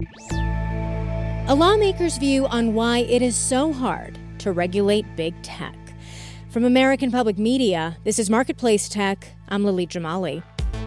A lawmaker's view on why it is so hard to regulate big tech. From American Public Media, this is Marketplace Tech. I'm Lily Jamali.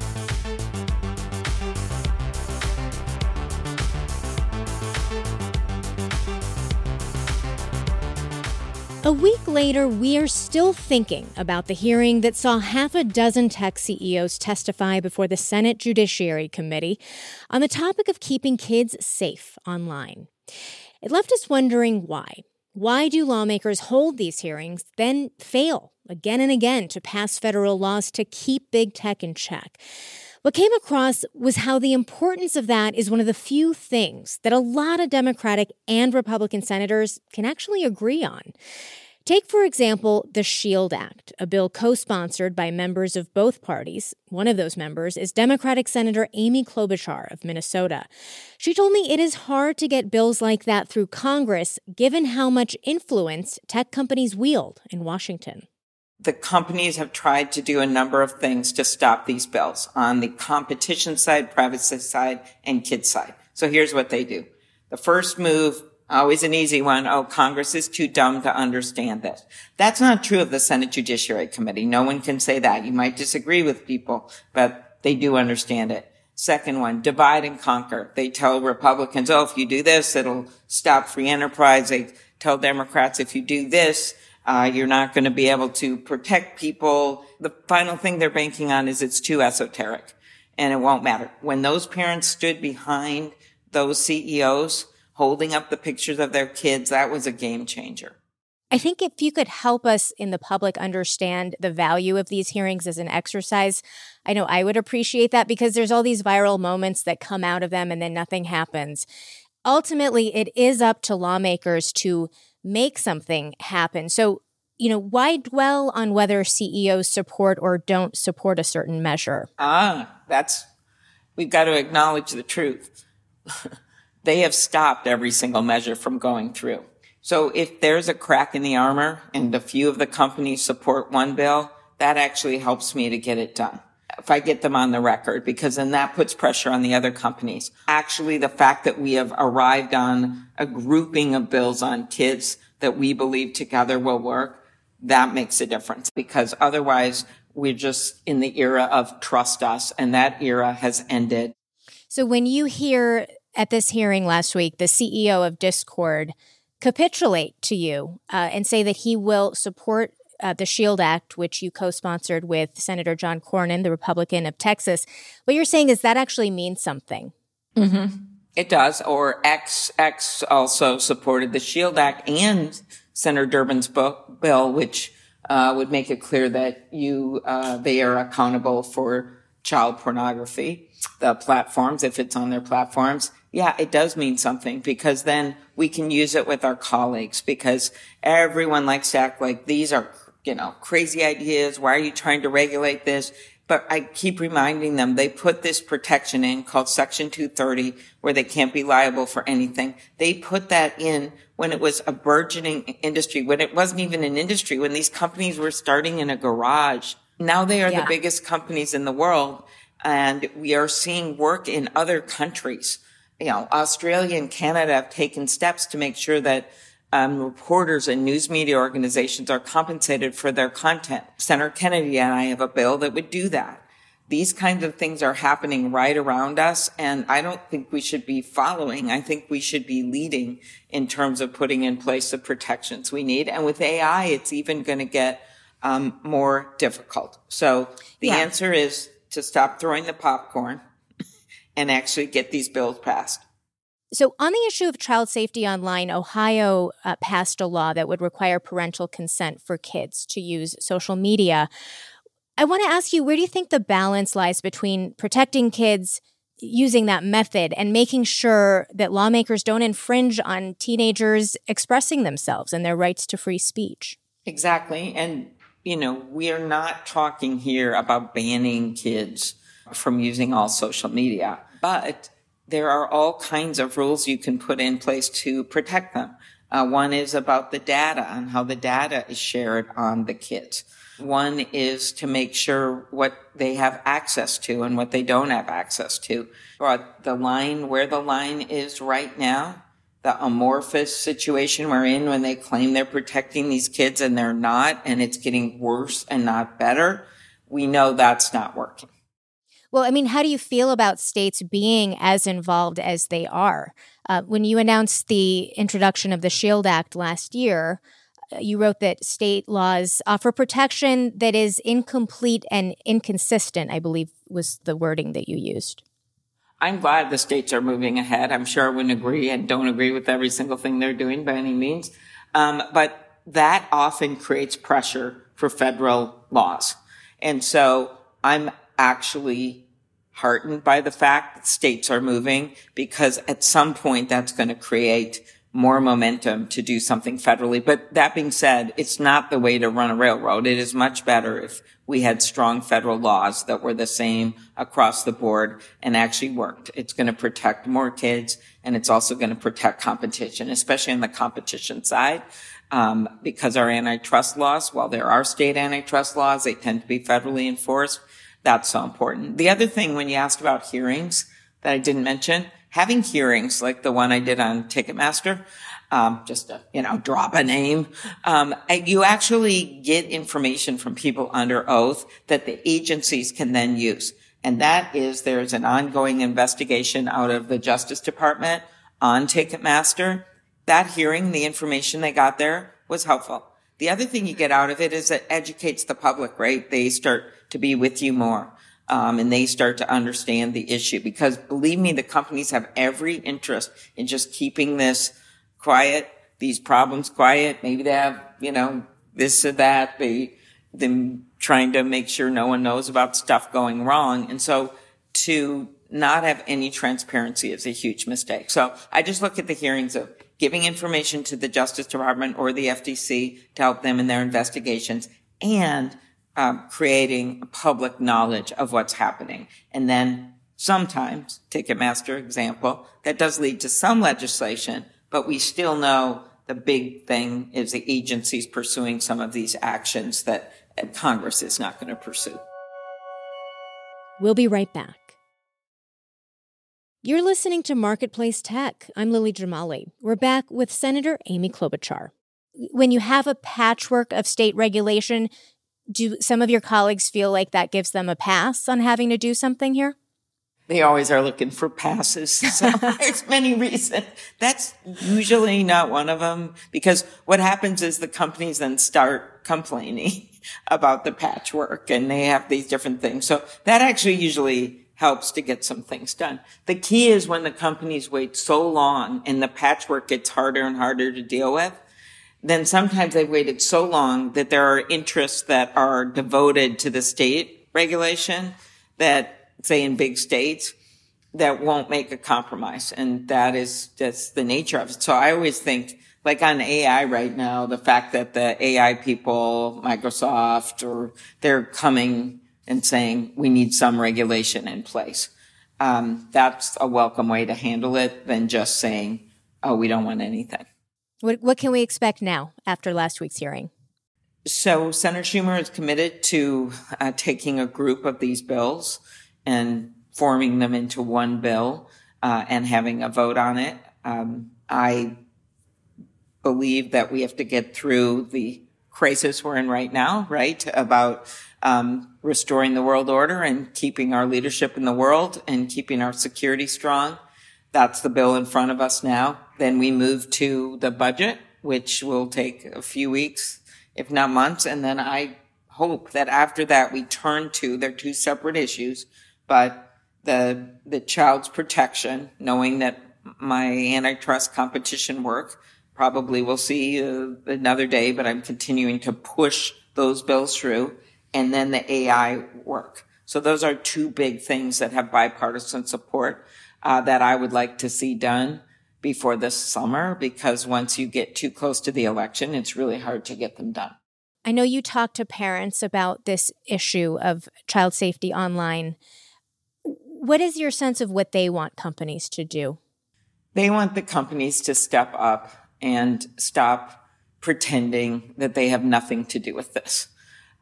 A week later, we are still thinking about the hearing that saw half a dozen tech CEOs testify before the Senate Judiciary Committee on the topic of keeping kids safe online. It left us wondering why. Why do lawmakers hold these hearings, then fail again and again to pass federal laws to keep big tech in check? What came across was how the importance of that is one of the few things that a lot of Democratic and Republican senators can actually agree on. Take, for example, the SHIELD Act, a bill co-sponsored by members of both parties. One of those members is Democratic Senator Amy Klobuchar of Minnesota. She told me it is hard to get bills like that through Congress, given how much influence tech companies wield in Washington. The companies have tried to do a number of things to stop these bills on the competition side, privacy side, and kids side. So here's what they do. The first move, always an easy one. Oh, Congress is too dumb to understand this. That's not true of the Senate Judiciary Committee. No one can say that. You might disagree with people, but they do understand it. Second one, divide and conquer. They tell Republicans, oh, if you do this, it'll stop free enterprise. They tell Democrats, if you do this, you're not going to be able to protect people. The final thing they're banking on is it's too esoteric, and it won't matter. When those parents stood behind those CEOs holding up the pictures of their kids, that was a game changer. I think if you could help us in the public understand the value of these hearings as an exercise, I know I would appreciate that, because there's all these viral moments that come out of them and then nothing happens. Ultimately, it is up to lawmakers to make something happen. So, why dwell on whether CEOs support or don't support a certain measure? We've got to acknowledge the truth. They have stopped every single measure from going through. So if there's a crack in the armor and a few of the companies support one bill, that actually helps me to get it done. If I get them on the record, because then that puts pressure on the other companies. Actually, the fact that we have arrived on a grouping of bills on kids that we believe together will work, that makes a difference, because otherwise we're just in the era of trust us, and that era has ended. So when you hear at this hearing last week, the CEO of Discord capitulate to you and say that he will support the SHIELD Act, which you co-sponsored with Senator John Cornyn, the Republican of Texas, what you're saying is that actually means something. Mm-hmm. It does. Or X also supported the SHIELD Act and Senator Durbin's bill, which would make it clear that they are accountable for child pornography, the platforms, if it's on their platforms. Yeah, it does mean something, because then we can use it with our colleagues, because everyone likes to act like these are, crazy ideas. Why are you trying to regulate this? But I keep reminding them they put this protection in called Section 230, where they can't be liable for anything. They put that in when it was a burgeoning industry, when it wasn't even an industry, when these companies were starting in a garage. Now they are the biggest companies in the world, and we are seeing work in other countries. Australia and Canada have taken steps to make sure that reporters and news media organizations are compensated for their content. Senator Kennedy and I have a bill that would do that. These kinds of things are happening right around us, and I don't think we should be following. I think we should be leading in terms of putting in place the protections we need. And with AI, it's even going to get more difficult. So the answer is to stop throwing the popcorn and actually get these bills passed. So on the issue of child safety online, Ohio passed a law that would require parental consent for kids to use social media. I want to ask you, where do you think the balance lies between protecting kids using that method and making sure that lawmakers don't infringe on teenagers expressing themselves and their rights to free speech? Exactly. And, we are not talking here about banning kids from using all social media, but there are all kinds of rules you can put in place to protect them. One is about the data and how the data is shared on the kids. One is to make sure what they have access to and what they don't have access to. But where the line is right now, the amorphous situation we're in when they claim they're protecting these kids and they're not, and it's getting worse and not better, we know that's not working. Well, I mean, how do you feel about states being as involved as they are? When you announced the introduction of the SHIELD Act last year, you wrote that state laws offer protection that is incomplete and inconsistent, I believe was the wording that you used. I'm glad the states are moving ahead. I'm sure I wouldn't agree and don't agree with every single thing they're doing by any means. But that often creates pressure for federal laws. And so I'm actually heartened by the fact that states are moving, because at some point that's going to create more momentum to do something federally. But that being said, it's not the way to run a railroad. It is much better if we had strong federal laws that were the same across the board and actually worked. It's going to protect more kids, and it's also going to protect competition, especially on the competition side, because our antitrust laws, while there are state antitrust laws, they tend to be federally enforced. That's so important. The other thing, when you asked about hearings that I didn't mention, having hearings like the one I did on Ticketmaster, just to, drop a name, you actually get information from people under oath that the agencies can then use. And that is, there's an ongoing investigation out of the Justice Department on Ticketmaster. That hearing, the information they got there was helpful. The other thing you get out of it is it educates the public, right? They start to be with you more. And they start to understand the issue, because believe me, the companies have every interest in just keeping this quiet, these problems quiet. Maybe they have, this or that. Them trying to make sure no one knows about stuff going wrong. And so to not have any transparency is a huge mistake. So I just look at the hearings of giving information to the Justice Department or the FTC to help them in their investigations, and creating public knowledge of what's happening. And then sometimes, Ticketmaster example, that does lead to some legislation, but we still know the big thing is the agencies pursuing some of these actions that Congress is not going to pursue. We'll be right back. You're listening to Marketplace Tech. I'm Lily Jamali. We're back with Senator Amy Klobuchar. When you have a patchwork of state regulation, do some of your colleagues feel like that gives them a pass on having to do something here? They always are looking for passes. So there's many reasons. That's usually not one of them, because what happens is the companies then start complaining about the patchwork, and they have these different things. So that actually usually helps to get some things done. The key is when the companies wait so long and the patchwork gets harder and harder to deal with, then sometimes they've waited so long that there are interests that are devoted to the state regulation that, say in big states, that won't make a compromise. And that's the nature of it. So I always think, like on AI right now, the fact that the AI people, Microsoft, or they're coming and saying we need some regulation in place. That's a welcome way to handle it than just saying, oh, we don't want anything. What can we expect now after last week's hearing? So Senator Schumer is committed to taking a group of these bills and forming them into one bill and having a vote on it. I believe that we have to get through the crisis we're in right now, right, about restoring the world order and keeping our leadership in the world and keeping our security strong. That's the bill in front of us now. Then we move to the budget, which will take a few weeks, if not months. And then I hope that after that we turn to, they're two separate issues, but the child's protection, knowing that my antitrust competition work probably will see another day, but I'm continuing to push those bills through, and then the AI work. So those are two big things that have bipartisan support that I would like to see done before this summer, because once you get too close to the election, it's really hard to get them done. I know you talk to parents about this issue of child safety online. What is your sense of what they want companies to do? They want the companies to step up and stop pretending that they have nothing to do with this.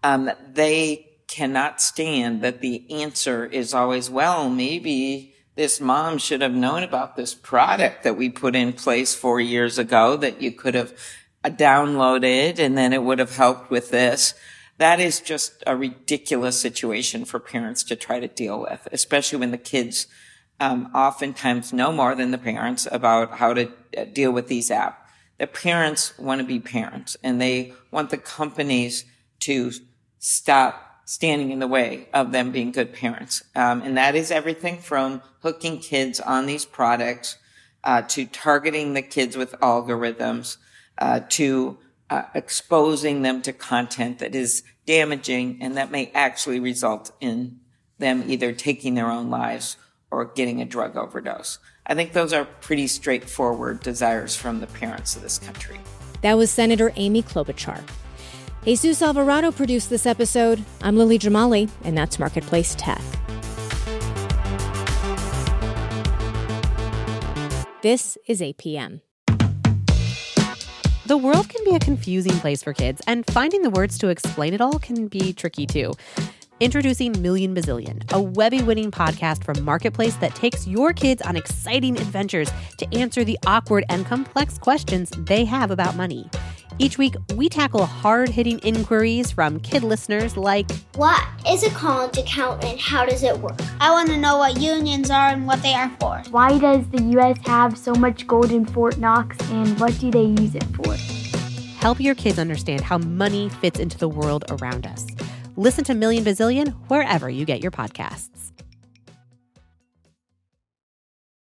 They cannot stand that the answer is always, well, maybe this mom should have known about this product that we put in place 4 years ago that you could have downloaded and then it would have helped with this. That is just a ridiculous situation for parents to try to deal with, especially when the kids oftentimes know more than the parents about how to deal with these apps. The parents want to be parents, and they want the companies to stop standing in the way of them being good parents. And that is everything from hooking kids on these products to targeting the kids with algorithms to exposing them to content that is damaging and that may actually result in them either taking their own lives or getting a drug overdose. I think those are pretty straightforward desires from the parents of this country. That was Senator Amy Klobuchar. Jesus Alvarado produced this episode. I'm Lily Jamali, and that's Marketplace Tech. This is APM. The world can be a confusing place for kids, and finding the words to explain it all can be tricky too. Introducing Million Bazillion, a Webby-winning podcast from Marketplace that takes your kids on exciting adventures to answer the awkward and complex questions they have about money. Each week, we tackle hard-hitting inquiries from kid listeners like, what is a college account and how does it work? I want to know what unions are and what they are for. Why does the U.S. have so much gold in Fort Knox and what do they use it for? Help your kids understand how money fits into the world around us. Listen to Million Bazillion wherever you get your podcasts.